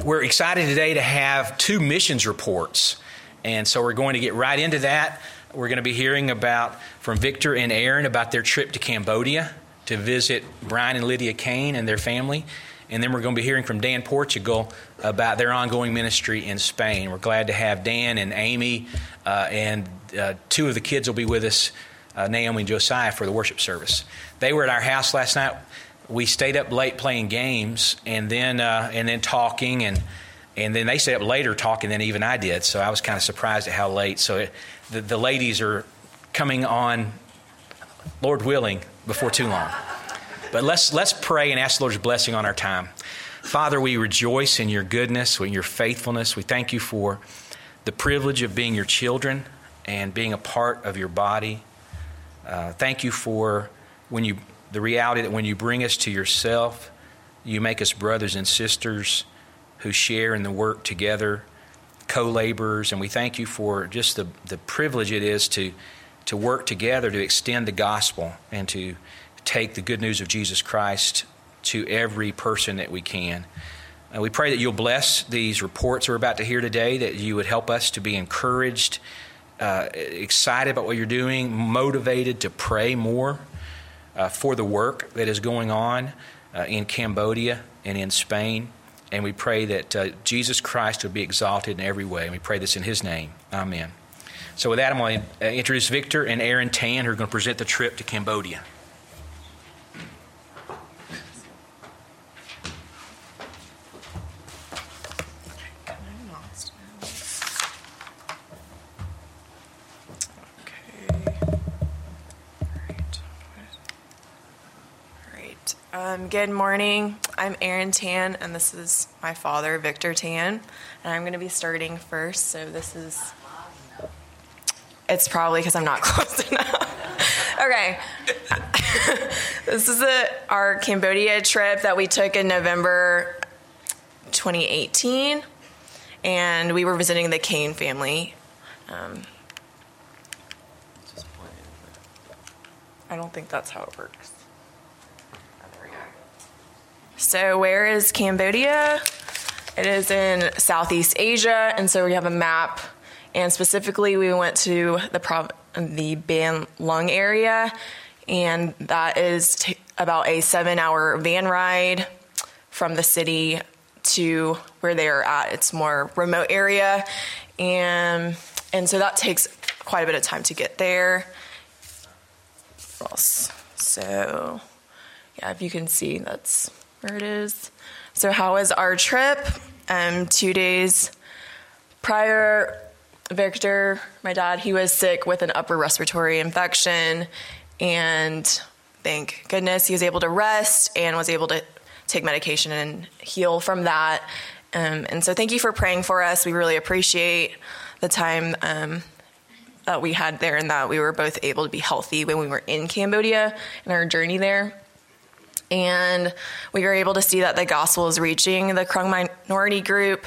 We're excited today to have 2 missions reports, and so we're going to get right into that. We're going to be hearing from Victor and Aaron about their trip to Cambodia to visit Brian and Lydia Kane and their family. And then we're going to be hearing from Dan Portugal about their ongoing ministry in Spain. We're glad to have Dan and Amy, and 2 of the kids will be with us, Naomi and Josiah, for the worship service. They were at our house last night. We stayed up late playing games and then talking, and then they stayed up later talking than even I did. So I was kind of surprised at how late. So the ladies are coming on, Lord willing, before too long. But let's pray and ask the Lord's blessing on our time. Father, we rejoice in your goodness, in your faithfulness. We thank you for the privilege of being your children and being a part of your body. Thank you for the reality that when you bring us to yourself, you make us brothers and sisters who share in the work together, co-laborers. And we thank you for just the privilege it is to work together to extend the gospel and to take the good news of Jesus Christ to every person that we can. We pray that you'll bless these reports we're about to hear today, that you would help us to be encouraged, excited about what you're doing, motivated to pray more for the work that is going on in Cambodia and in Spain. And we pray that Jesus Christ would be exalted in every way. And we pray this in his name. Amen. So with that, I'm going to introduce Victor and Aaron Tan, who are going to present the trip to Cambodia. Good morning. I'm Aaron Tan, and this is my father, Victor Tan. And I'm going to be starting first, so it's probably because I'm not close enough. Okay. This is our Cambodia trip that we took in November 2018, and we were visiting the Kane family. I don't think that's how it works. So where is Cambodia? It is in Southeast Asia, and so we have a map. And specifically, we went to the Ban Lung area, and that is about a 7-hour van ride from the city to where they are at. It's more remote area, and so that takes quite a bit of time to get there. So, yeah, if you can see, that's where it is. So how was our trip? 2 days prior, Victor, my dad, he was sick with an upper respiratory infection, and thank goodness he was able to rest and was able to take medication and heal from that. And so thank you for praying for us. We really appreciate the time that we had there, and that we were both able to be healthy when we were in Cambodia in our journey there. And we were able to see that the gospel is reaching the Krung minority group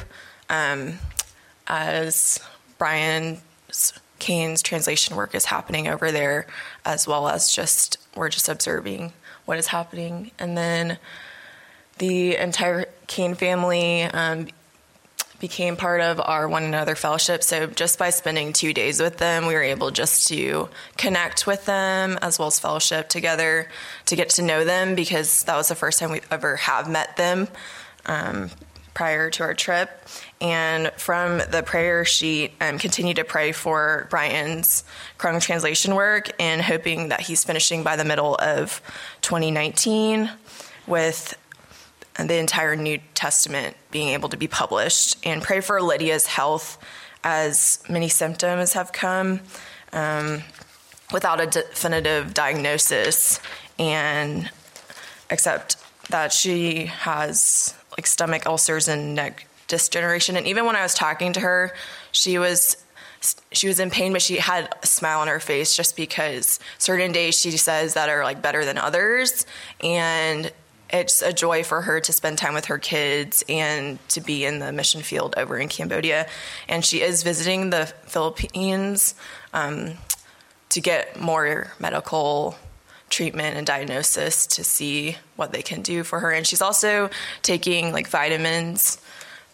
as Brian Kane's translation work is happening over there, as well as we're just observing what is happening. And then the entire Kane family became part of our One Another Fellowship. So just by spending 2 days with them, we were able just to connect with them as well as fellowship together, to get to know them, because that was the first time we ever have met them prior to our trip. And from the prayer sheet, continue to pray for Brian's Krung translation work, and hoping that he's finishing by the middle of 2019 with the entire New Testament being able to be published. And pray for Lydia's health, as many symptoms have come without a definitive diagnosis, and except that she has stomach ulcers and neck disc degeneration. And even when I was talking to her, she was in pain, but she had a smile on her face, just because certain days she says that are better than others. And it's a joy for her to spend time with her kids and to be in the mission field over in Cambodia. And she is visiting the Philippines to get more medical treatment and diagnosis to see what they can do for her. And she's also taking vitamins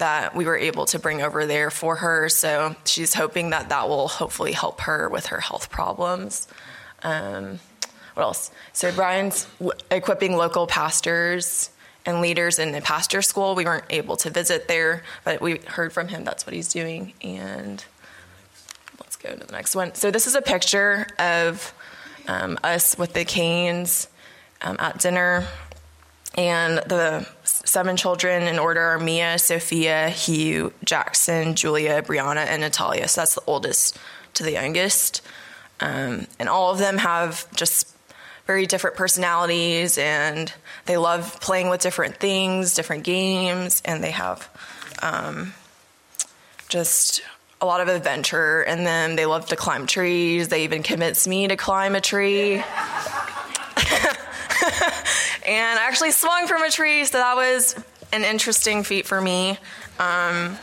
that we were able to bring over there for her. So she's hoping that that will hopefully help her with her health problems. What else? So Brian's equipping local pastors and leaders in the pastor school. We weren't able to visit there, but we heard from him that's what he's doing. And let's go to the next one. So this is a picture of us with the Canes at dinner. And the 7 children in order are Mia, Sophia, Hugh, Jackson, Julia, Brianna, and Natalia. So that's the oldest to the youngest. And all of them have just very different personalities, and they love playing with different things, different games, and they have just a lot of adventure in them. They love to climb trees. They even convinced me to climb a tree. And I actually swung from a tree, so that was an interesting feat for me. And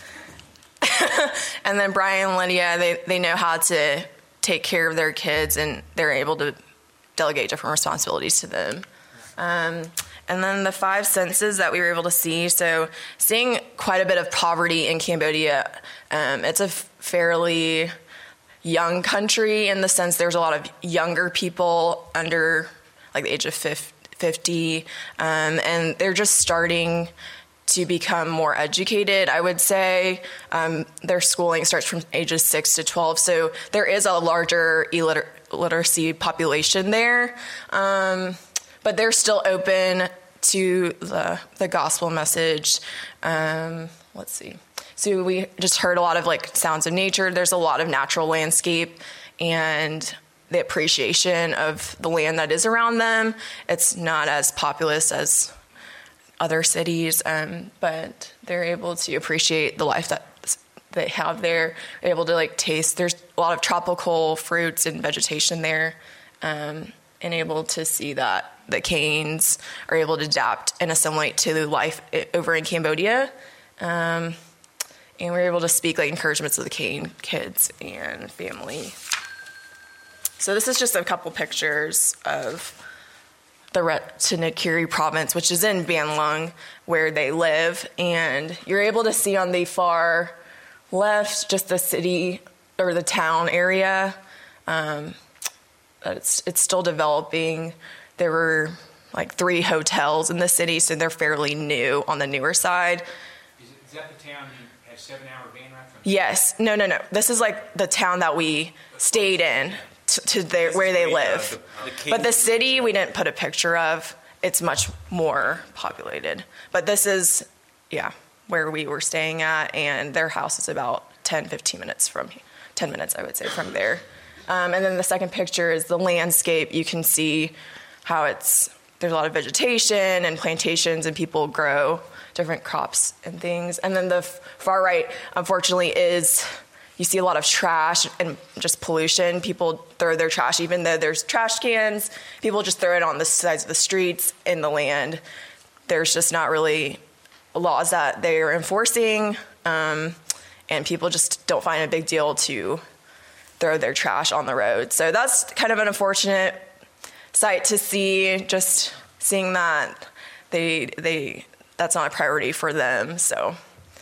then Brian and Lydia, they know how to take care of their kids, and they're able to delegate different responsibilities to them. And then the 5 senses that we were able to see. So seeing quite a bit of poverty in Cambodia. It's a fairly young country in the sense there's a lot of younger people under like the age of 50. And they're just starting to become more educated, I would say. Their schooling starts from ages 6 to 12. So there is a larger illiteracy population there. But they're still open to the gospel message. Let's see. So we just heard a lot of like sounds of nature. There's a lot of natural landscape and the appreciation of the land that is around them. It's not as populous as other cities, but they're able to appreciate the life that they have there. They're able to like taste. There's a lot of tropical fruits and vegetation there, and able to see that the Canes are able to adapt and assimilate to life over in Cambodia. And we're able to speak like encouragements to the Cane kids and family. So this is just a couple pictures of the Ratanakiri province, which is in Ban Lung, where they live. And you're able to see on the far left just the city or the town area. It's still developing. There were like 3 hotels in the city, so they're fairly new on the newer side. Is that the town you have 7-hour van ride from? Yes. No. This is like the town that we stayed in where they live. But the city we didn't put a picture of. It's much more populated. But this is, where we were staying at, and their house is about 10 minutes, I would say, from there. And then the second picture is the landscape. You can see how there's a lot of vegetation and plantations, and people grow different crops and things. And then the far right, unfortunately, is you see a lot of trash and just pollution. People throw their trash, even though there's trash cans. People just throw it on the sides of the streets, in the land. There's just not really laws that they're enforcing, and people just don't find a big deal to throw their trash on the road. So that's kind of an unfortunate sight to see, just seeing that that's not a priority for them. So,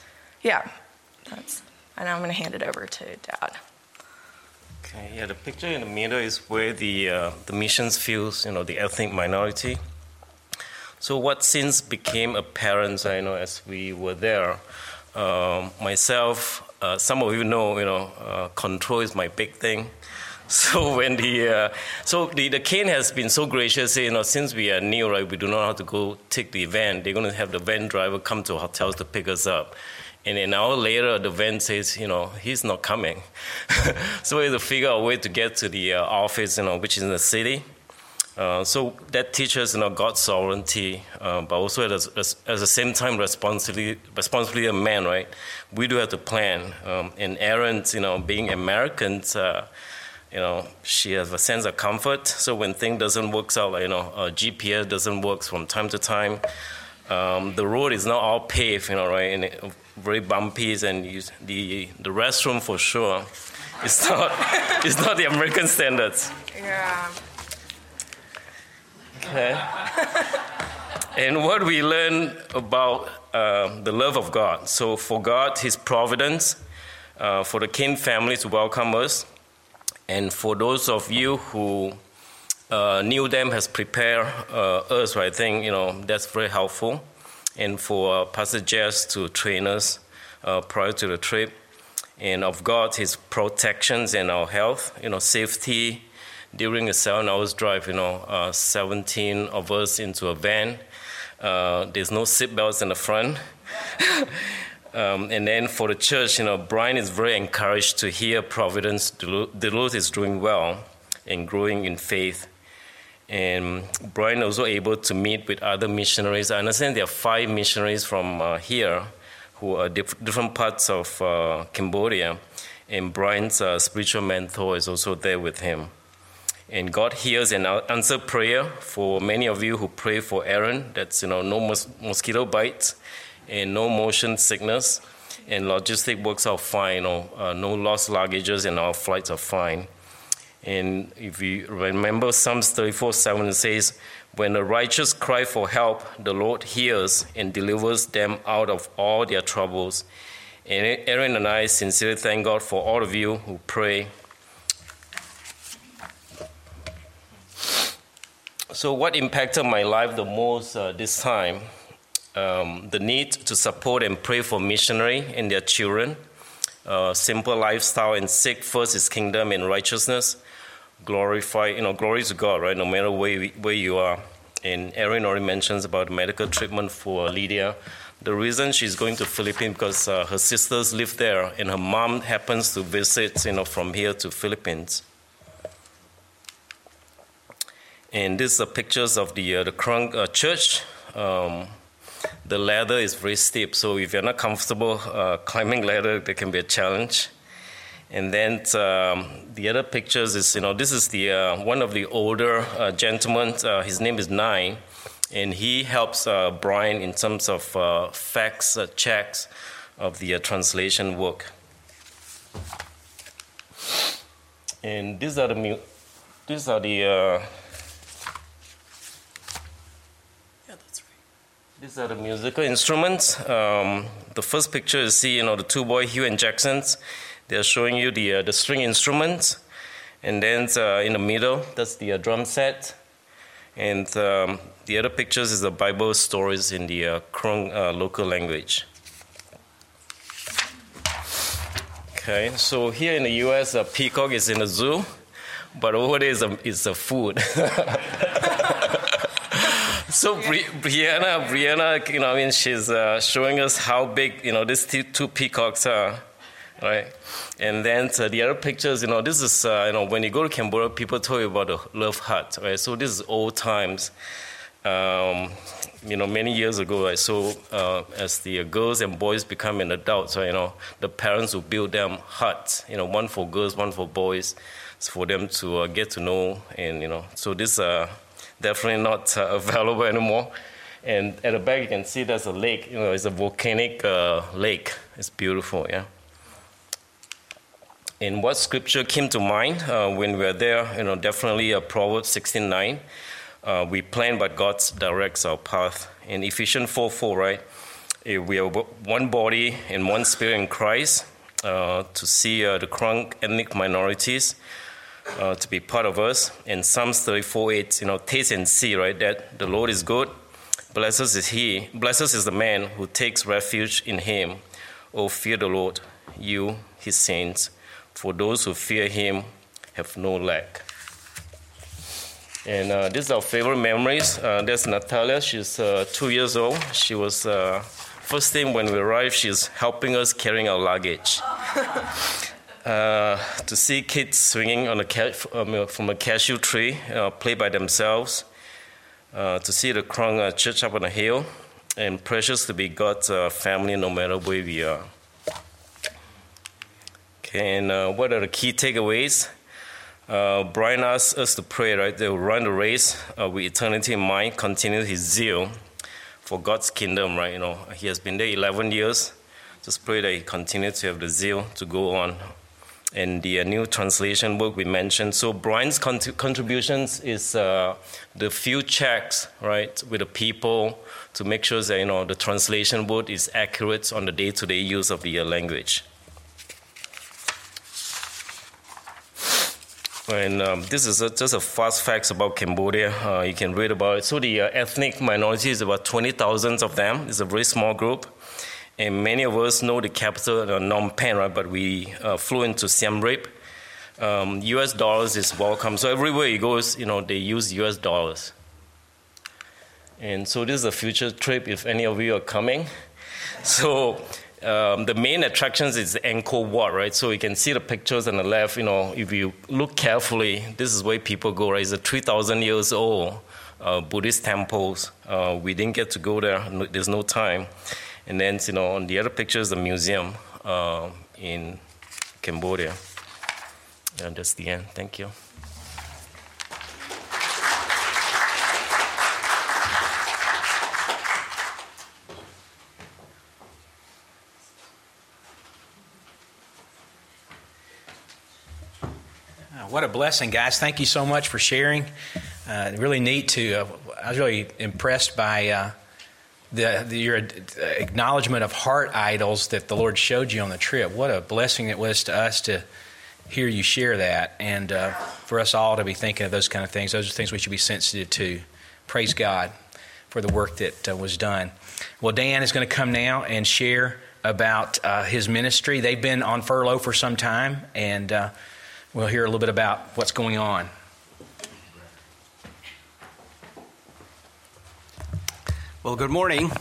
and I'm going to hand it over to Dad. Okay, the picture in the middle is where the missions fields, the ethnic minority. So what since became apparent, as we were there, myself, some of you know, control is my big thing. So when the Cane has been so gracious, since we are new, right, we do not know how to go take the van. They're going to have the van driver come to hotels to pick us up. And an hour later, the van says, he's not coming. So we have to figure out a way to get to the office, which is in the city. So that teaches, God's sovereignty, but also at the same time, responsibility of man, right? We do have to plan. And Erin, being Americans, she has a sense of comfort. So when things doesn't work out, GPS doesn't work from time to time. The road is not all paved, right, and very bumpy, and the restroom for sure it's not the American standards. Yeah. Okay. And what we learn about the love of God. So for God, His providence, for the Kane family to welcome us, and for those of you who knew them has prepared us, I think, that's very helpful. And for Pastor Jess to train us prior to the trip. And of God, His protections and our health, safety during a 7 hours drive, 17 of us into a van. There's no seat belts in the front. And then for the church, Brian is very encouraged to hear Providence. The Lord is doing well and growing in faith. And Brian also able to meet with other missionaries. I understand there are 5 missionaries from here who are different parts of Cambodia. And Brian's spiritual mentor is also there with him. And God hears and answers prayer for many of you who pray for Aaron. That's, no mosquito bites and no motion sickness. And logistic works out fine. No lost luggages and our flights are fine. And if you remember, Psalms 34:7 says, when the righteous cry for help, the Lord hears and delivers them out of all their troubles. And Aaron and I sincerely thank God for all of you who pray. So what impacted my life the most this time? The need to support and pray for missionary and their children. Simple lifestyle and seek first His kingdom and righteousness. Glorify, glory to God, right? No matter where you are. And Erin already mentions about medical treatment for Lydia. The reason she's going to Philippines because her sisters live there, and her mom happens to visit, from here to Philippines. And these are pictures of the Krung church. The ladder is very steep, so if you're not comfortable climbing ladder, there can be a challenge. And then the other pictures is, this is the one of the older gentlemen. His name is Nine, and he helps Brian in terms of facts checks of the translation work. And these are the musical instruments. The first picture you see, the 2 boys, Hugh and Jackson's. They're showing you the string instruments. And then in the middle, that's the drum set. And the other pictures is the Bible stories in the Krung local language. Okay, so here in the U.S., a peacock is in the zoo, but over there is the food. So Brianna, she's showing us how big, these 2 peacocks are, right? And then the other pictures, this is, when you go to Cambodia, people tell you about the love hut, right? So this is old times, many years ago, right? So as the girls and boys become an adult, so, the parents will build them huts, one for girls, one for boys, for them to get to know, and, so this definitely not available anymore. And at the back, you can see there's a lake. It's a volcanic lake. It's beautiful, yeah. And what scripture came to mind when we were there? Definitely Proverbs 16:9. We plan, but God directs our path. In Ephesians 4:4, right? We are one body and one spirit in Christ. To see the Krung ethnic minorities. To be part of us. In Psalms 34:8, taste and see, right, that the Lord is good. Blessed is the man who takes refuge in Him. Oh, fear the Lord, you, His saints, for those who fear Him have no lack. And these are our favorite memories. There's Natalia. She's 2 years old. She was first thing when we arrived. She's helping us carrying our luggage. To see kids swinging on from a cashew tree, play by themselves, to see the Krung church up on a hill, and precious to be God's family no matter where we are. Okay, and what are the key takeaways? Brian asked us to pray, right? They will run the race with eternity in mind, continue his zeal for God's kingdom, right? He has been there 11 years. Just pray that he continues to have the zeal to go on. and the new translation work we mentioned. So Brian's contributions is the few checks, right, with the people to make sure that the translation word is accurate on the day-to-day use of the language. And this is just a fast facts about Cambodia. You can read about it. So the ethnic minorities, about 20,000 of them. It's a very small group. And many of us know the capital, Phnom Penh, right? But we flew into Siem Reap. US dollars is welcome. So everywhere you go, they use US dollars. And so this is a future trip if any of you are coming. So the main attractions is Angkor Wat, right? So you can see the pictures on the left. If you look carefully, this is where people go, right? It's a 3,000 years old Buddhist temples. We didn't get to go there. There's no time. And then, on the other pictures, the museum in Cambodia. And that's the end. Thank you. What a blessing, guys. Thank you so much for sharing. Really neat to, I was really impressed by your acknowledgement of heart idols that the Lord showed you on the trip. What a blessing it was to us to hear you share that, and for us all to be thinking of those kind of things. Those are things we should be sensitive to. Praise God for the work that was done. Well, Dan is going to come now and share about his ministry. They've been on furlough for some time, and we'll hear a little bit about what's going on. Well, good morning.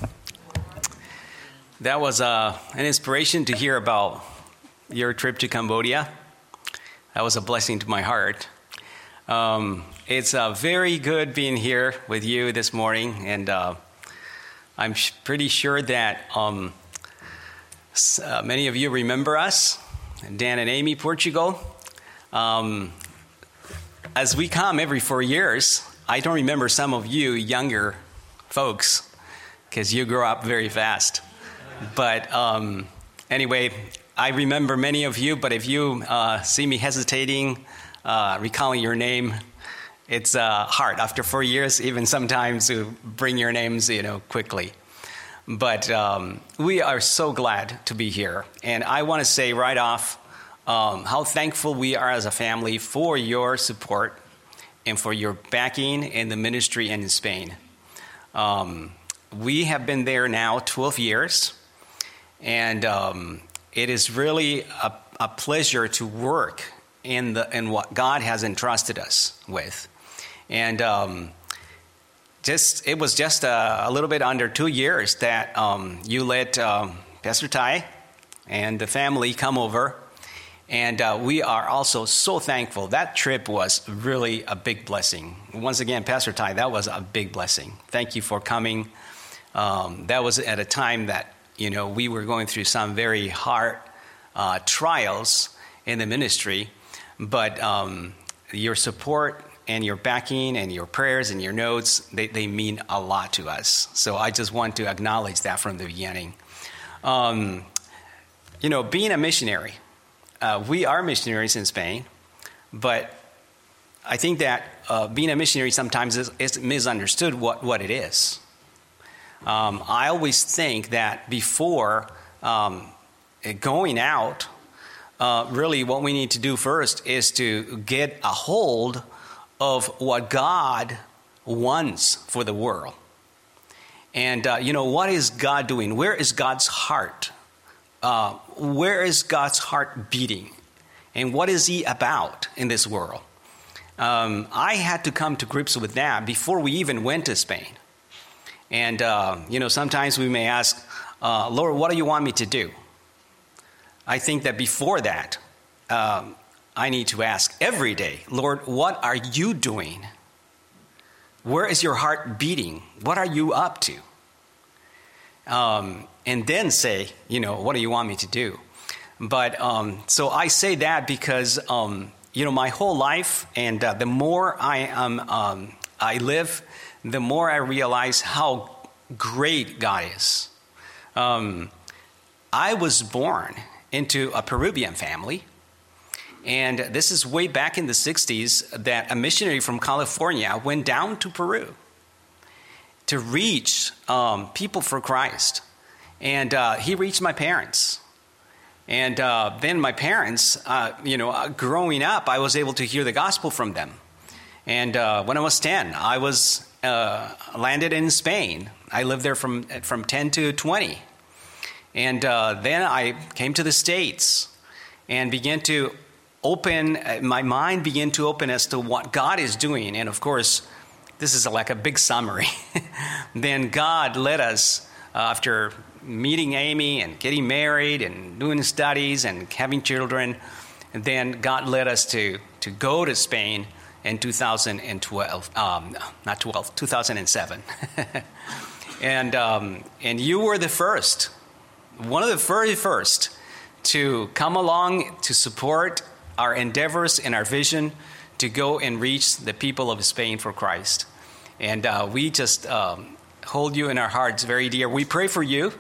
That was an inspiration to hear about your trip to Cambodia. That was a blessing to my heart. It's very good being here with you this morning, and I'm pretty sure that many of you remember us, Dan and Amy, Portugal. As we come every 4 years, I don't remember some of you younger folks because you grow up very fast. But anyway, I remember many of you, but if you see me hesitating, recalling your name, it's hard after 4 years, even sometimes to bring your names, quickly. But we are so glad to be here. And I want to say right off how thankful we are as a family for your support and for your backing in the ministry and in Spain. We have been there now 12 years, and it is really a pleasure to work in what God has entrusted us with. And it was just a little bit under 2 years that you let Pastor Ty and the family come over. And we are also so thankful. That trip was really a big blessing. Once again, Pastor Ty, that was a big blessing. Thank you for coming. That was at a time that, we were going through some very hard trials in the ministry. But your support and your backing and your prayers and your notes, they mean a lot to us. So I just want to acknowledge that from the beginning. Being a missionary, we are missionaries in Spain, but I think that being a missionary sometimes is misunderstood what it is. I always think that before going out, really what we need to do first is to get a hold of what God wants for the world. And, what is God doing? Where is God's heart? Where is God's heart beating? And what is he about in this world? I had to come to grips with that before we even went to Spain. And, sometimes we may ask, Lord, what do you want me to do? I think that before that, I need to ask every day, Lord, what are you doing? Where is your heart beating? What are you up to? And then say, what do you want me to do? But so I say that because, my whole life, and the more I live, the more I realize how great God is. I was born into a Peruvian family, And this is way back in the 60s that a missionary from California went down to Peru to reach people for Christ. And he reached my parents. And then my parents, growing up, I was able to hear the gospel from them. And when I was 10, I was landed in Spain. I lived there from 10 to 20. And then I came to the States and began to my mind began to open as to what God is doing. And of course, this is like a big summary. Then God led us, after meeting Amy and getting married and doing studies and having children, and then God led us to go to Spain in 2007. And you were the first, one of the very first, to come along to support our endeavors and our vision to go and reach the people of Spain for Christ. And we just hold you in our hearts very dear. We pray for you.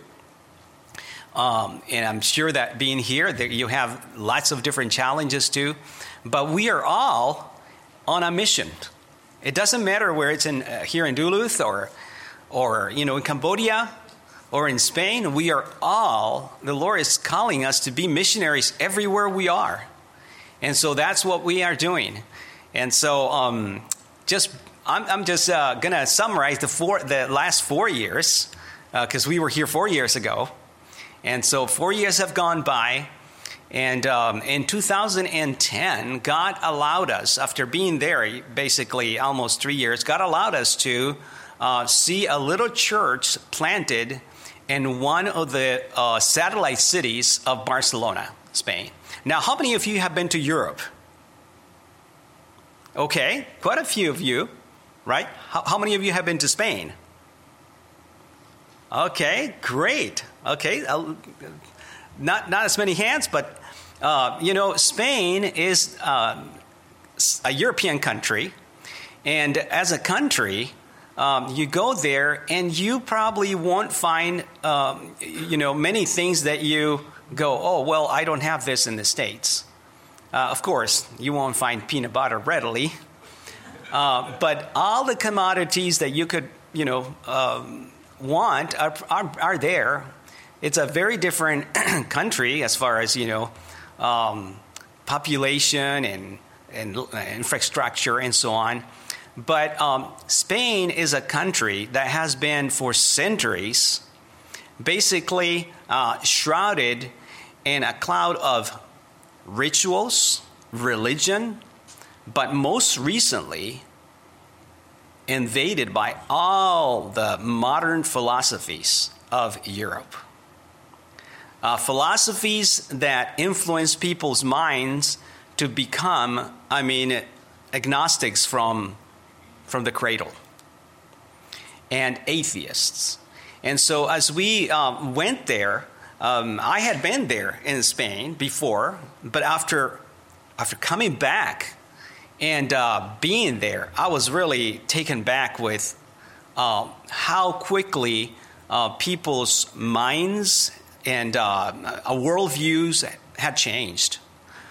And I'm sure that being here, that you have lots of different challenges too. But we are all on a mission. It doesn't matter where it's here in Duluth or in Cambodia or in Spain. We are all, the Lord is calling us to be missionaries everywhere we are. And so that's what we are doing. And so I'm just going to summarize the last 4 years, because we were here 4 years ago. And so 4 years have gone by. And in 2010, God allowed us, after being there basically almost 3 years, God allowed us to see a little church planted in one of the satellite cities of Barcelona, Spain. Now, how many of you have been to Europe? Okay, quite a few of you, right? How many of you have been to Spain? Okay, great. Okay, not as many hands, but Spain is a European country, and as a country, you go there and you probably won't find many things that you go, oh, well, I don't have this in the States. Of course, you won't find peanut butter readily. But all the commodities that you could, want are there. It's a very different country as far as, population and infrastructure and so on. But Spain is a country that has been for centuries basically shrouded in a cloud of rituals, religion, but most recently invaded by all the modern philosophies of Europe. Philosophies that influence people's minds to become, agnostics from the cradle, and atheists. And so as we went there, I had been there in Spain before, but after coming back and being there, I was really taken back with how quickly people's minds and worldviews had changed.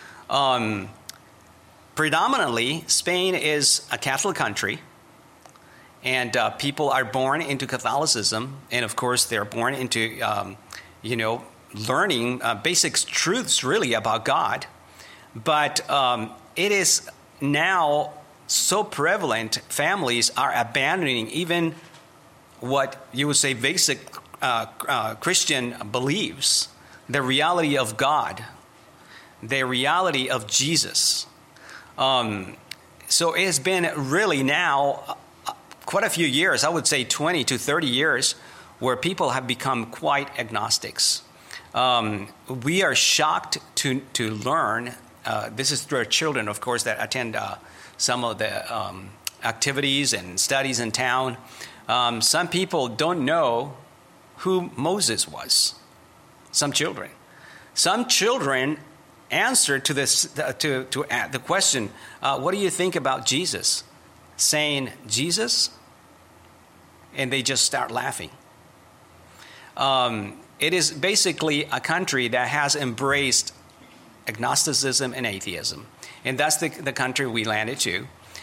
Predominantly, Spain is a Catholic country, and people are born into Catholicism, and of course they're born into learning basic truths really about God. But it is now so prevalent, families are abandoning even what you would say basic Christian beliefs, the reality of God, the reality of Jesus. So it has been really now quite a few years, I would say 20 to 30 years, where people have become quite agnostics. We are shocked to learn, this is through our children, of course, that attend some of the activities and studies in town. Some people don't know who Moses was. Some children. Some children answer to this to the question, what do you think about Jesus? Saying, Jesus? And they just start laughing. It is basically a country that has embraced agnosticism and atheism. And that's the country we landed to.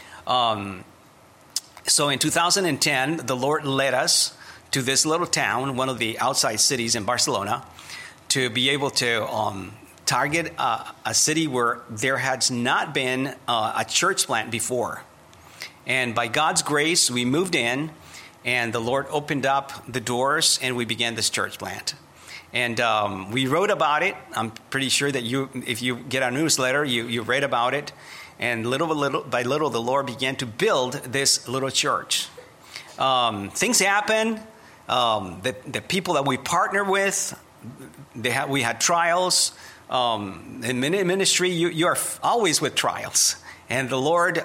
So in 2010, the Lord led us to this little town, one of the outside cities in Barcelona, to be able to target a city where there has not been a church plant before. And by God's grace, we moved in, and the Lord opened up the doors, and we began this church plant. And we wrote about it. I'm pretty sure that if you get our newsletter, you read about it. And little by little, the Lord began to build this little church. Things happen. The people that we partner with, we had trials. In ministry, you are always with trials. And the Lord,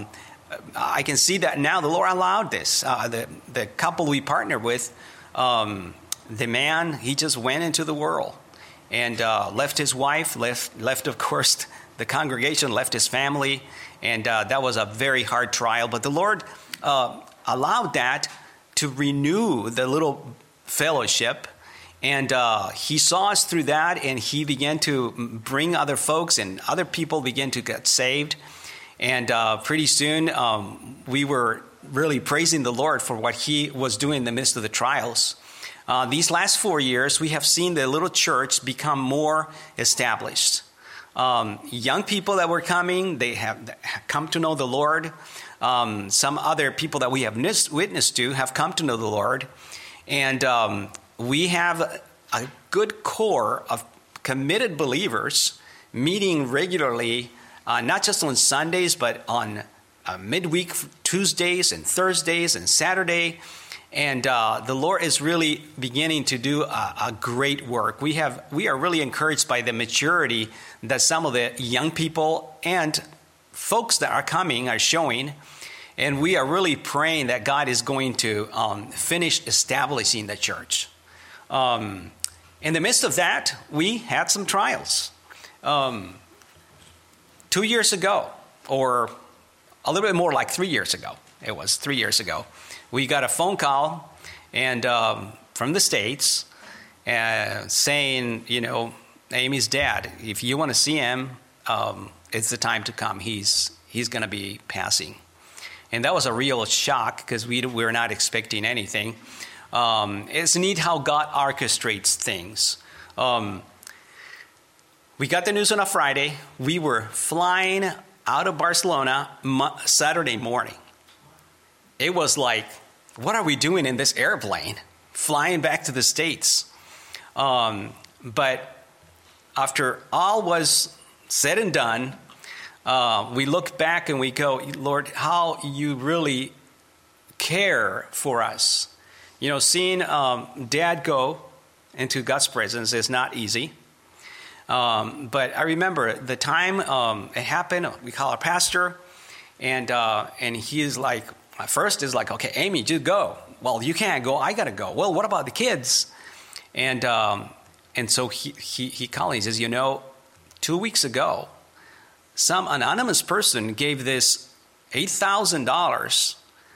I can see that now. The Lord allowed this. The couple we partnered with, the man, he just went into the world and left his wife, left of course, the congregation, left his family, and that was a very hard trial. But the Lord allowed that to renew the little fellowship, and he saw us through that, and he began to bring other folks, and other people began to get saved. And pretty soon, we were really praising the Lord for what he was doing in the midst of the trials. These last 4 years, we have seen the little church become more established. Young people that were coming, they have come to know the Lord. Some other people that we have witnessed to have come to know the Lord. And we have a good core of committed believers meeting regularly, not just on Sundays, but on midweek Tuesdays and Thursdays and Saturday. And the Lord is really beginning to do a great work. We are really encouraged by the maturity that some of the young people and folks that are coming are showing. And we are really praying that God is going to finish establishing the church. In the midst of that, we had some trials. 2 years ago, or a little bit more like 3 years ago, it was 3 years ago, we got a phone call and from the States saying, Amy's dad, if you want to see him, it's the time to come. He's going to be passing. And that was a real shock because we were not expecting anything. It's neat how God orchestrates things. We got the news on a Friday. We were flying out of Barcelona Saturday morning. It was like, what are we doing in this airplane? Flying back to the States. But after all was said and done, we look back and we go, Lord, how you really care for us. Seeing Dad go into God's presence is not easy. But I remember the time it happened, we call our pastor, and he is like, at first is like, okay, Amy, just go. Well, you can't go, I got to go. Well, what about the kids? And so he called me, he says, 2 weeks ago, some anonymous person gave this $8,000,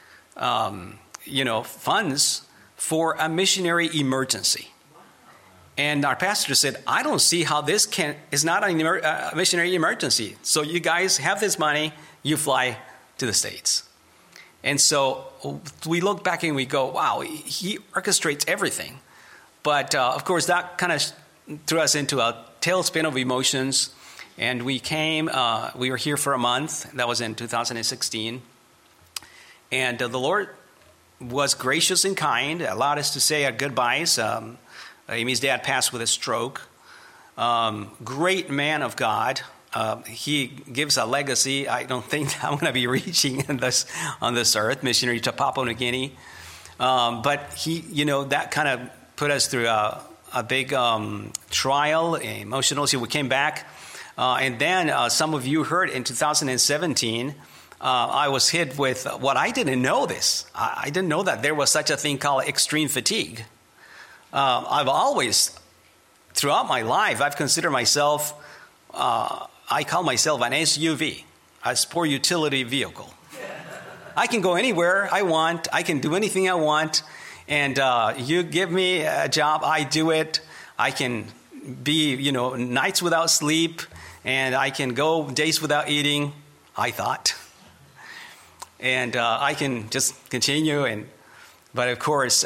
funds for a missionary emergency. And our pastor said, I don't see how this is not a missionary emergency. So you guys have this money, you fly to the States. And so we look back and we go, wow, he orchestrates everything. But of course, that kind of threw us into a tailspin of emotions. And we were here for a month. That was in 2016. And the Lord was gracious and kind, allowed us to say our goodbyes. Amy's dad passed with a stroke. Great man of God. He gives a legacy I don't think I'm going to be reaching on this earth, missionary to Papua New Guinea. But he, that kind of put us through a big trial, emotional. So we came back. And then some of you heard in 2017, I was hit with what I didn't know this. I didn't know that there was such a thing called extreme fatigue. I've always, throughout my life, I've considered myself, I call myself an SUV, a sport utility vehicle. I can go anywhere I want. I can do anything I want. And you give me a job, I do it. I can be, nights without sleep, and I can go days without eating, I thought. And I can just continue. But of course,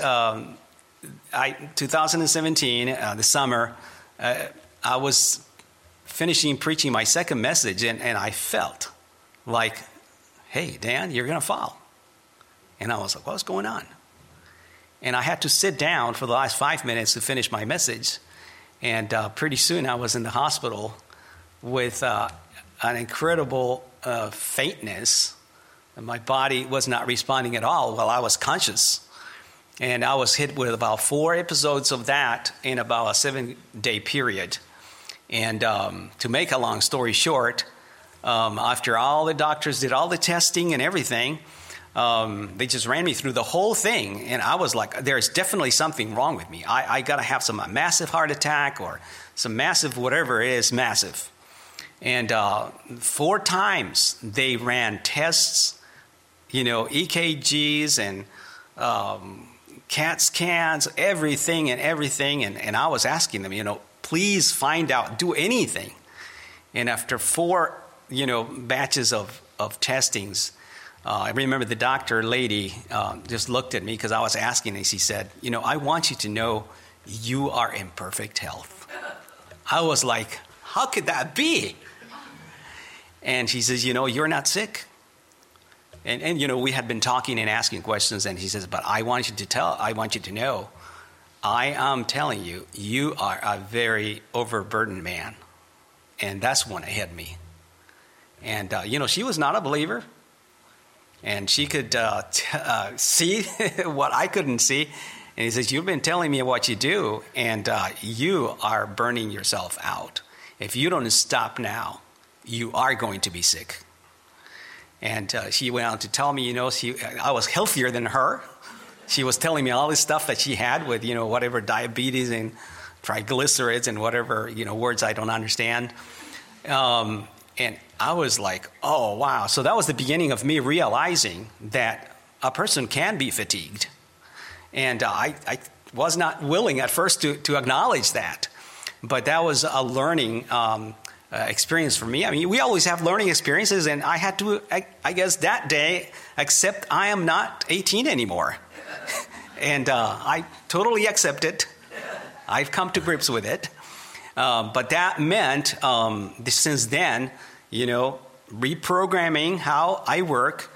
2017, the summer, I was finishing preaching my second message, and I felt like, hey, Dan, you're going to fall. And I was like, what's going on? And I had to sit down for the last 5 minutes to finish my message. And pretty soon I was in the hospital with an incredible faintness. And my body was not responding at all while I was conscious. And I was hit with about 4 episodes of that in about a 7-day period. And to make a long story short, after all the doctors did all the testing and everything, they just ran me through the whole thing. And I was like, there's definitely something wrong with me. I got to have some massive heart attack or some massive whatever it is, massive. And 4 times they ran tests, EKGs and CAT scans, everything. And I was asking them, please find out, do anything. And after 4, batches of testings, I remember the doctor lady just looked at me because I was asking, and she said, I want you to know you are in perfect health. I was like, how could that be? And she says, you're not sick. And we had been talking and asking questions, and he says, but I want you to know, I am telling you, you are a very overburdened man. And that's when it hit me. And, she was not a believer. And she could see what I couldn't see. And he says, you've been telling me what you do, and you are burning yourself out. If you don't stop now, you are going to be sick. And she went on to tell me, I was healthier than her. She was telling me all this stuff that she had with, whatever diabetes and triglycerides and whatever, words I don't understand. And I was like, oh, wow. So that was the beginning of me realizing that a person can be fatigued. And I was not willing at first to acknowledge that. But that was a learning experience for me. I mean, we always have learning experiences, and I had to, I guess, that day accept I am not 18 anymore. And I totally accept it. I've come to grips with it. But that meant, since then, reprogramming how I work,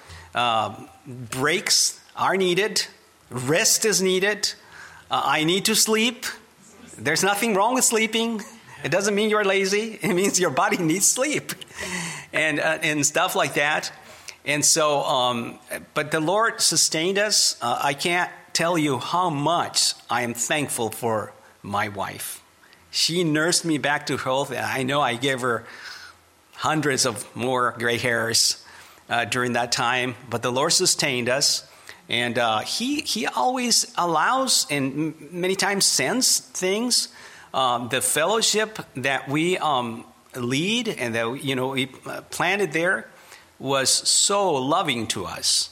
breaks are needed, rest is needed, I need to sleep. There's nothing wrong with sleeping. It doesn't mean you're lazy. It means your body needs sleep and stuff like that. And so, but the Lord sustained us. I can't tell you how much I am thankful for my wife. She nursed me back to health. And I know I gave her hundreds of more gray hairs during that time, but the Lord sustained us. And he always allows and many times sends things. The fellowship that we lead and that we planted there was so loving to us.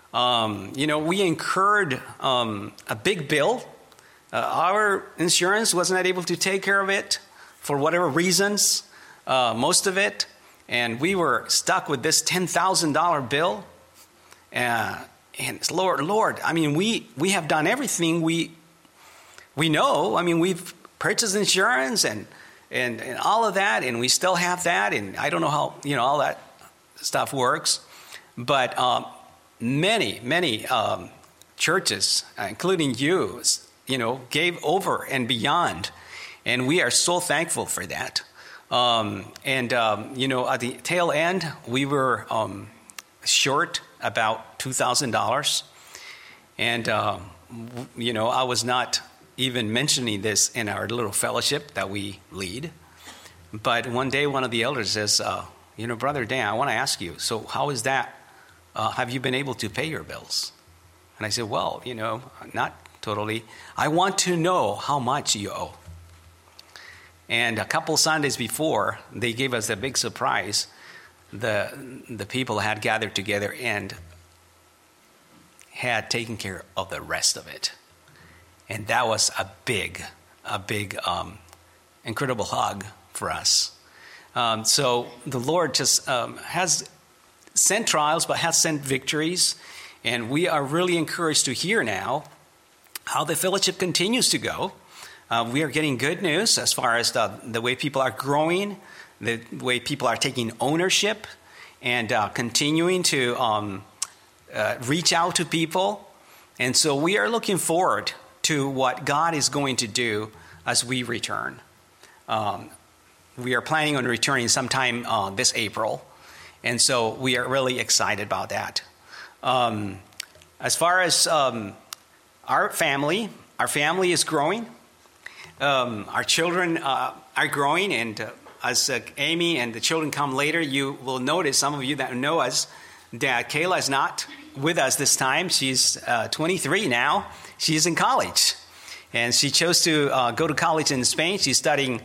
We incurred a big bill. Our insurance was not able to take care of it for whatever reasons, most of it. And we were stuck with this $10,000 bill. And Lord, I mean, we have done everything we know. I mean, we've purchased insurance and all of that, and we still have that. And I don't know how, all that stuff works. But many churches, including you, gave over and beyond. And we are so thankful for that. At the tail end, we were short about $2,000. And, I was not even mentioning this in our little fellowship that we lead. But one day, one of the elders says, Brother Dan, I want to ask you, so how is that? Have you been able to pay your bills? And I said, well, not totally. I want to know how much you owe. And a couple Sundays before, they gave us a big surprise. The people had gathered together and had taken care of the rest of it. And that was a big, incredible hug for us. So the Lord just has sent trials, but has sent victories. And we are really encouraged to hear now how the fellowship continues to go. We are getting good news as far as the way people are growing, the way people are taking ownership, and continuing to reach out to people. And so we are looking forward to what God is going to do as we return. We are planning on returning sometime this April. And so we are really excited about that. As far as our family is growing. Our children are growing, and as Amy and the children come later, you will notice, some of you that know us, that Kayla is not with us this time. She's 23 now. She's in college, and she chose to go to college in Spain. She's studying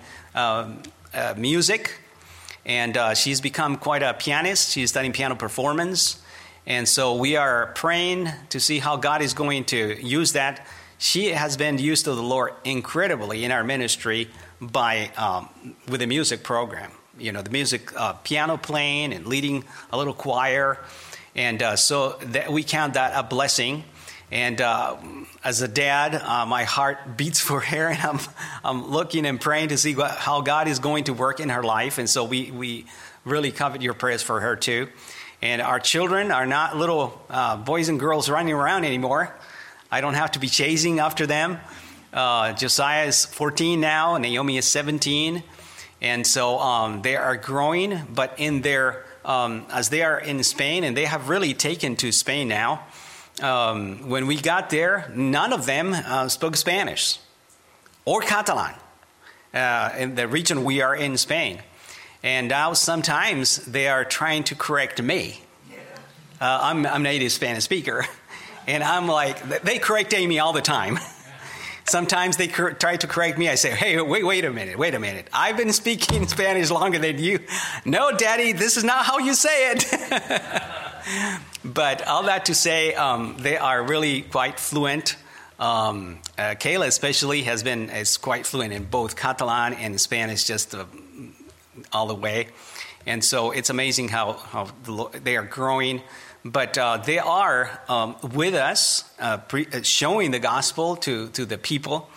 music, and she's become quite a pianist. She's studying piano performance, and so we are praying to see how God is going to use that. She has been used to the Lord incredibly in our ministry by with the music program. You know, the music, piano playing and leading a little choir. And so that we count that a blessing. And as a dad, my heart beats for her, and I'm looking and praying to see how God is going to work in her life. And so we really covet your prayers for her too. And our children are not little boys and girls running around anymore. I don't have to be chasing after them. Josiah is 14 now, and Naomi is 17. And so they are growing, but in their as they are in Spain, and they have really taken to Spain now. When we got there, none of them spoke Spanish or Catalan in the region we are in Spain. And now sometimes they are trying to correct me. I'm a native Spanish speaker. And I'm like, they correct Amy all the time. Sometimes they try to correct me. I say, hey, wait a minute. I've been speaking Spanish longer than you. No, Daddy, this is not how you say it. But all that to say, they are really quite fluent. Kayla especially is quite fluent in both Catalan and Spanish, just all the way. And so it's amazing how they are growing. But they are with us, showing the gospel to the people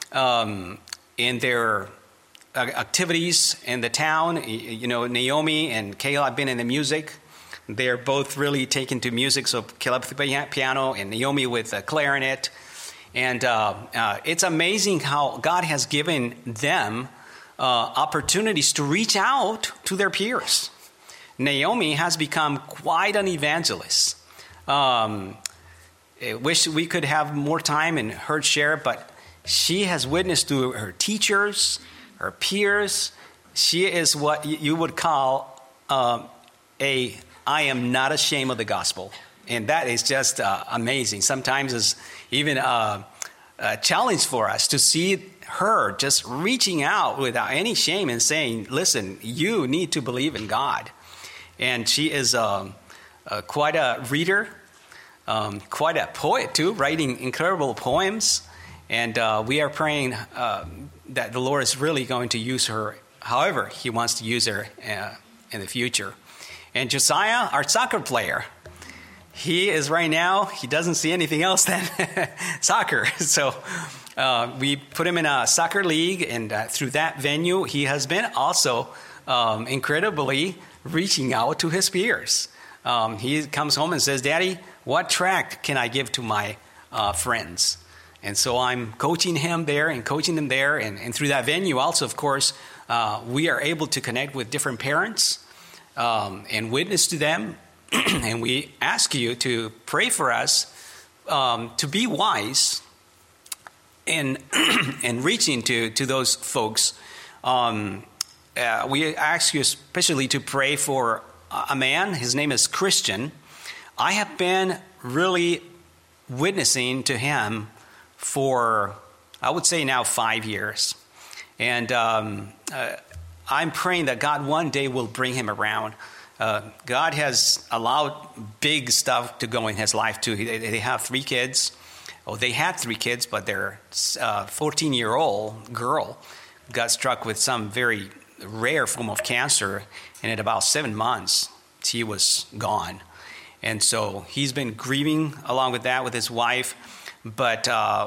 in their activities in the town. You know, Naomi and Kayla have been in the music. They're both really taken to music. So Kayla with the piano and Naomi with the clarinet. And it's amazing how God has given them opportunities to reach out to their peers. Naomi has become quite an evangelist. I wish we could have more time and her share, but she has witnessed to her teachers, her peers. She is what you would call I am not ashamed of the gospel. And that is just amazing. Sometimes it's even a challenge for us to see her just reaching out without any shame and saying, listen, you need to believe in God. And she is quite a reader, quite a poet too, writing incredible poems. And we are praying that the Lord is really going to use her however He wants to use her in the future. And Josiah, our soccer player, he is right now, he doesn't see anything else than soccer. So we put him in a soccer league, and through that venue, he has been also incredibly reaching out to his peers. He comes home and says, Daddy, what tract can I give to my friends? And so I'm coaching him there and coaching them there. And through that venue also, of course, we are able to connect with different parents and witness to them. And we ask you to pray for us to be wise in reaching to those folks. We ask you especially to pray for a man. His name is Christian. I have been really witnessing to him for, I would say now, 5 years. And I'm praying that God one day will bring him around. God has allowed big stuff to go in his life too. They have 3 kids. Oh, they had 3 kids, but their 14-year-old girl got struck with some very rare form of cancer, and at about 7 months, he was gone. And so he's been grieving along with that with his wife. But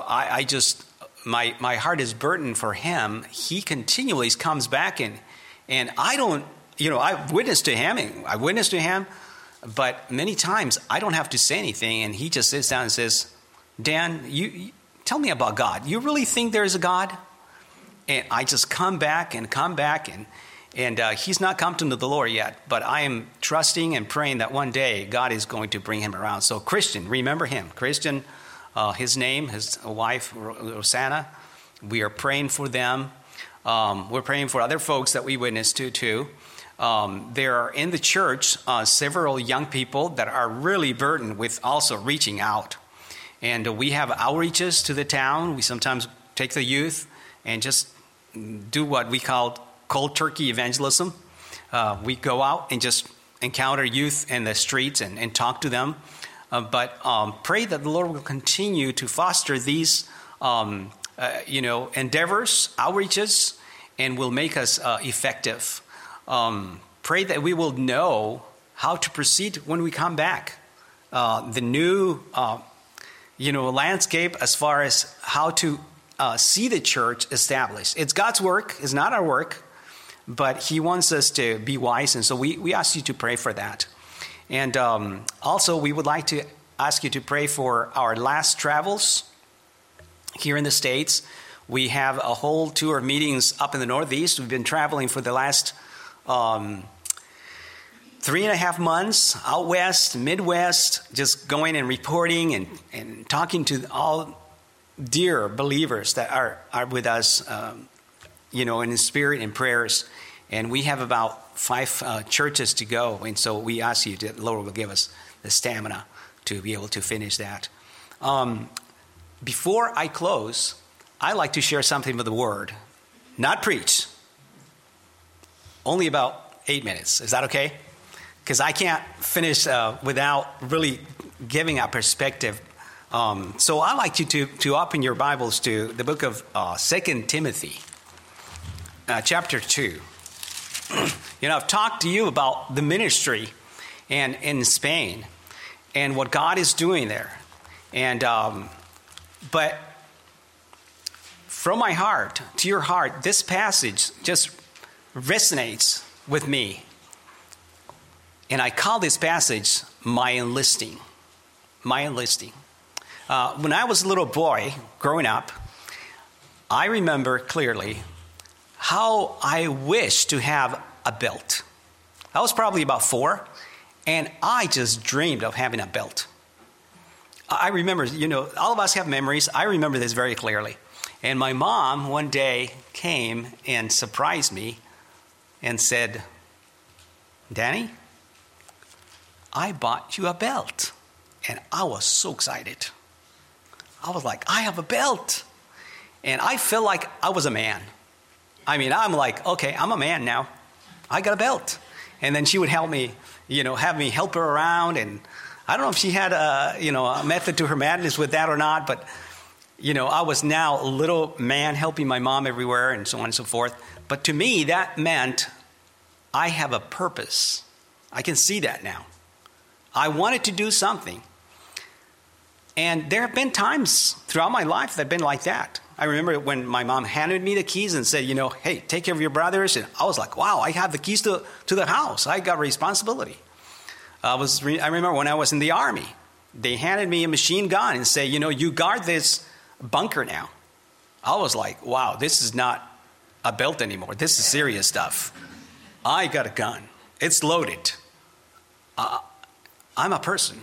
my heart is burdened for him. He continually comes back and I don't, I've witnessed to him, but many times I don't have to say anything, and he just sits down and says, Dan, you tell me about God. You really think there's a God? And I just come back, and he's not come to the Lord yet, but I am trusting and praying that one day God is going to bring him around. So Christian, remember him. Christian, his name, his wife, Rosanna, we are praying for them. We're praying for other folks that we witness to too. There are in the church several young people that are really burdened with also reaching out. And we have outreaches to the town. We sometimes take the youth and just do what we call cold turkey evangelism. We go out and just encounter youth in the streets and talk to them. But pray that the Lord will continue to foster these endeavors, outreaches, and will make us effective. Pray that we will know how to proceed when we come back. The new, landscape as far as how to see the church established. It's God's work. It's not our work. But he wants us to be wise. And so we ask you to pray for that. And also, we would like to ask you to pray for our last travels here in the States. We have a whole tour of meetings up in the Northeast. We've been traveling for the last 3.5 months out west, Midwest, just going and reporting and talking to all dear believers that are with us, in spirit and prayers. And we have about 5 churches to go. And so we ask you that the Lord will give us the stamina to be able to finish that. Before I close, I like to share something with the Word, not preach. Only about 8 minutes. Is that okay? Because I can't finish without really giving a perspective. So I'd like you to open your Bibles to the book of 2 Timothy, chapter 2. I've talked to you about the ministry and in Spain and what God is doing there. And but from my heart to your heart, this passage just resonates with me. And I call this passage my enlisting. My enlisting. When I was a little boy growing up, I remember clearly how I wished to have a belt. I was probably about 4, and I just dreamed of having a belt. I remember, all of us have memories. I remember this very clearly. And my mom one day came and surprised me and said, Danny, I bought you a belt. And I was so excited. I was like, I have a belt. And I felt like I was a man. I'm like, okay, I'm a man now. I got a belt. And then she would help me, have me help her around. And I don't know if she had a method to her madness with that or not. But, I was now a little man helping my mom everywhere and so on and so forth. But to me, that meant I have a purpose. I can see that now. I wanted to do something. And there have been times throughout my life that have been like that. I remember when my mom handed me the keys and said, hey, take care of your brothers. And I was like, wow, I have the keys to the house. I got responsibility. I remember when I was in the Army, they handed me a machine gun and say, you guard this bunker now. I was like, wow, this is not a belt anymore. This is serious stuff. I got a gun. It's loaded. I'm a person,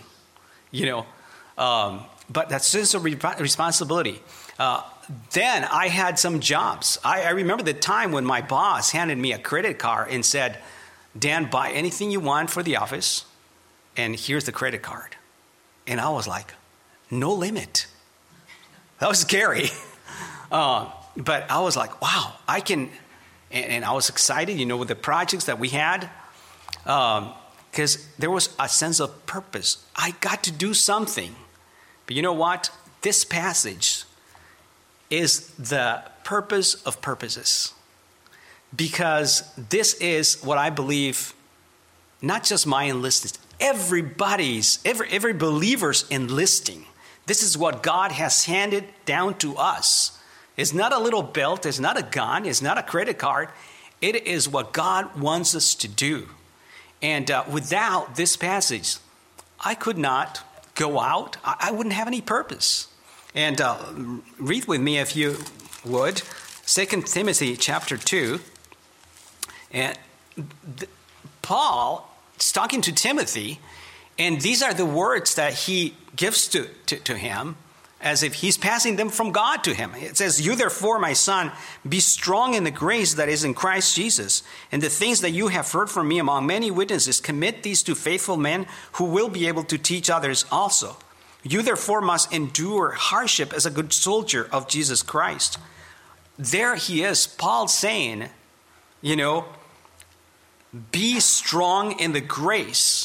but that sense of responsibility. Then I had some jobs. I remember the time when my boss handed me a credit card and said, Dan, buy anything you want for the office, and here's the credit card. And I was like, no limit. That was scary. But I was like, wow, I can. And I was excited, with the projects that we had, because there was a sense of purpose. I got to do something. But you know what? This passage is the purpose of purposes. because this is what I believe, not just my enlistment, every believer's enlisting. This is what God has handed down to us. It's not a little belt, it's not a gun, it's not a credit card. It is what God wants us to do. And without this passage, I could not go out. I wouldn't have any purpose. And read with me, if you would, 2 Timothy chapter 2. And Paul is talking to Timothy, and these are the words that he gives to him, as if he's passing them from God to him. It says, "You therefore, my son, be strong in the grace that is in Christ Jesus, and the things that you have heard from me among many witnesses, commit these to faithful men who will be able to teach others also. You therefore must endure hardship as a good soldier of Jesus Christ." There he is, Paul saying, be strong in the grace.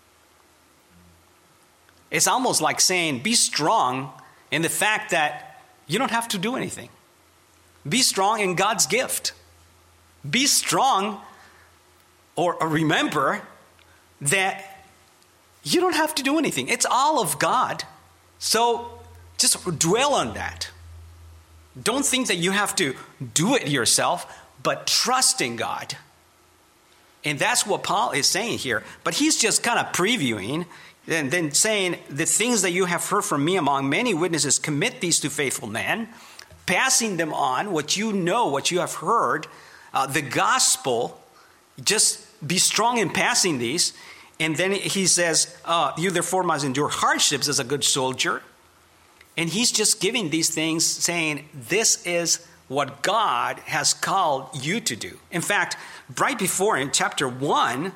It's almost like saying, be strong in the fact that you don't have to do anything. Be strong in God's gift. Be strong, or remember that you don't have to do anything. It's all of God. So just dwell on that. Don't think that you have to do it yourself, but trust in God. And that's what Paul is saying here. But he's just kind of previewing and then saying, the things that you have heard from me among many witnesses, commit these to faithful men, passing them on, what you know, what you have heard, the gospel, just be strong in passing these. And then he says, you therefore must endure hardships as a good soldier. And he's just giving these things, saying, this is what God has called you to do. In fact, right before in chapter 1,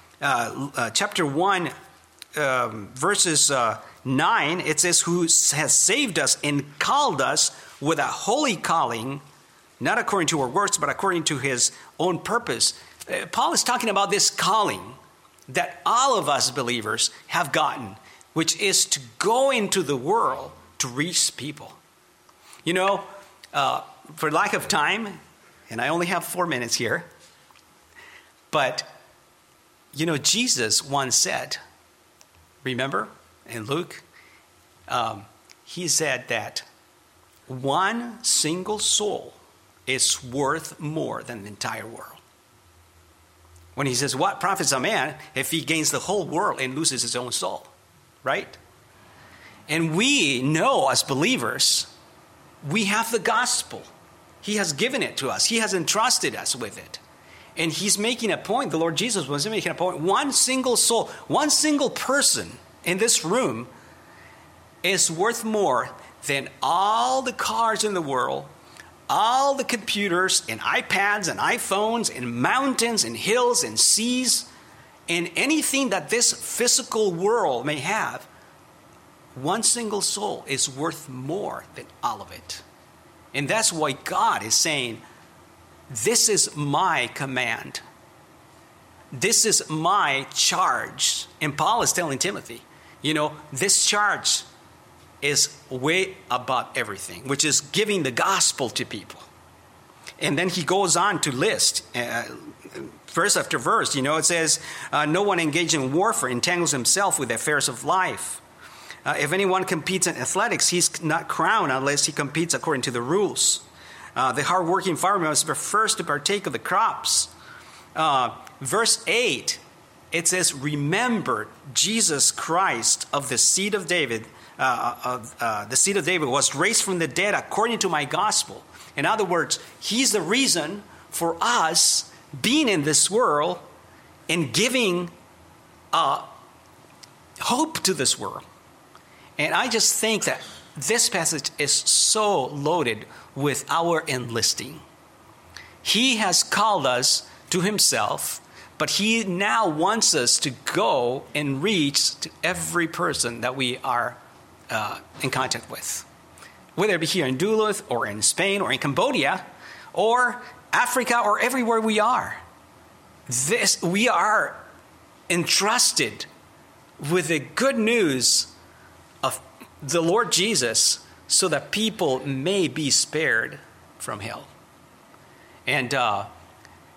verses 9, it says, who has saved us and called us with a holy calling, not according to our works, but according to his own purpose. Paul is talking about this calling that all of us believers have gotten, which is to go into the world to reach people. For lack of time, and I only have 4 minutes here, but, Jesus once said, remember in Luke, he said that one single soul is worth more than the entire world. When he says, what profits a man if he gains the whole world and loses his own soul? Right? And we know as believers, we have the gospel. He has given it to us. He has entrusted us with it. And he's making a point, the Lord Jesus was making a point, one single soul, one single person in this room is worth more than all the cars in the world, all the computers and iPads and iPhones and mountains and hills and seas and anything that this physical world may have. One single soul is worth more than all of it. And that's why God is saying, this is my command. This is my charge. And Paul is telling Timothy, this charge is way above everything, which is giving the gospel to people. And then he goes on to list, verse after verse, it says, no one engaged in warfare entangles himself with the affairs of life. If anyone competes in athletics, he's not crowned unless he competes according to the rules. The hardworking farmer must be first to partake of the crops. Verse 8, it says, remember Jesus Christ of the seed of David, the seed of David was raised from the dead according to my gospel. In other words, he's the reason for us being in this world and giving hope to this world. And I just think that this passage is so loaded with our enlisting. He has called us to himself, but he now wants us to go and reach to every person that we are in contact with. Whether it be here in Duluth or in Spain or in Cambodia or Africa or everywhere we are. We are entrusted with the good news of the Lord Jesus so that people may be spared from hell. And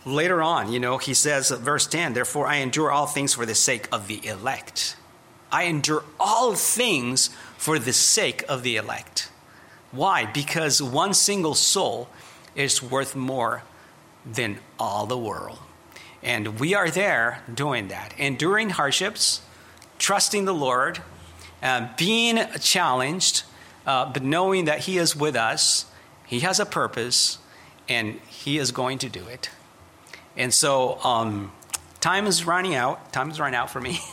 later on, he says, verse 10, therefore I endure all things for the sake of the elect. I endure all things for the sake of the elect. Why? Because one single soul is worth more than all the world. And we are there doing that, enduring hardships, trusting the Lord, being challenged, but knowing that He is with us, He has a purpose, and He is going to do it. And so time is running out. Time is running out for me.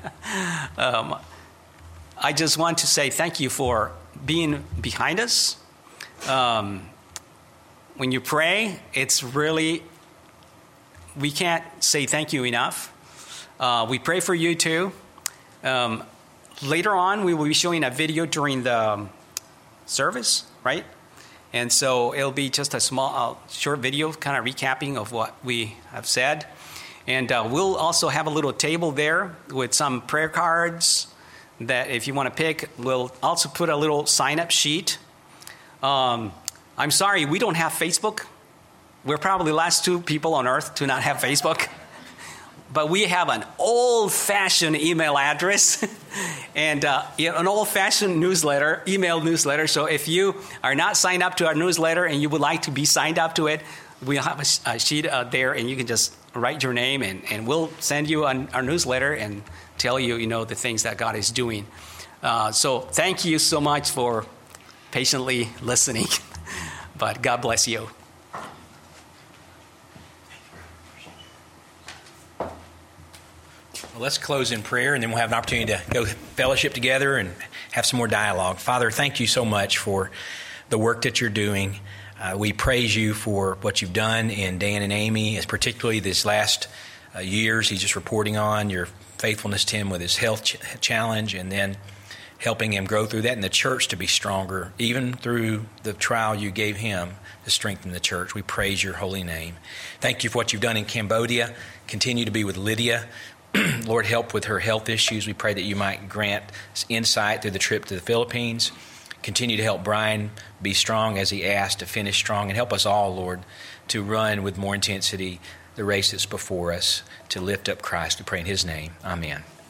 I just want to say thank you for being behind us. When you pray, it's really, we can't say thank you enough. We pray for you too. Later on, we will be showing a video during the service, right? And so it'll be just a small, short video kind of recapping of what we have said. And we'll also have a little table there with some prayer cards that if you want to pick, we'll also put a little sign-up sheet. I'm sorry, we don't have Facebook. We're probably the last two people on earth to not have Facebook. But we have an old-fashioned email address and an old-fashioned email newsletter. So if you are not signed up to our newsletter and you would like to be signed up to it, we have a sheet there, and you can just write your name, and we'll send you our newsletter and tell you, the things that God is doing. So thank you so much for patiently listening. But God bless you. Well, let's close in prayer, and then we'll have an opportunity to go fellowship together and have some more dialogue. Father, thank you so much for the work that you're doing. We praise you for what you've done in Dan and Amy, as particularly this last years. He's just reporting on your faithfulness to him with his health challenge, and then helping him grow through that, and the church to be stronger, even through the trial you gave him to strengthen the church. We praise your holy name. Thank you for what you've done in Cambodia. Continue to be with Lydia. Lord, help with her health issues. We pray that you might grant insight through the trip to the Philippines. Continue to help Brian be strong as he asked to finish strong, and help us all, Lord, to run with more intensity the race that's before us, to lift up Christ. We pray in his name. Amen.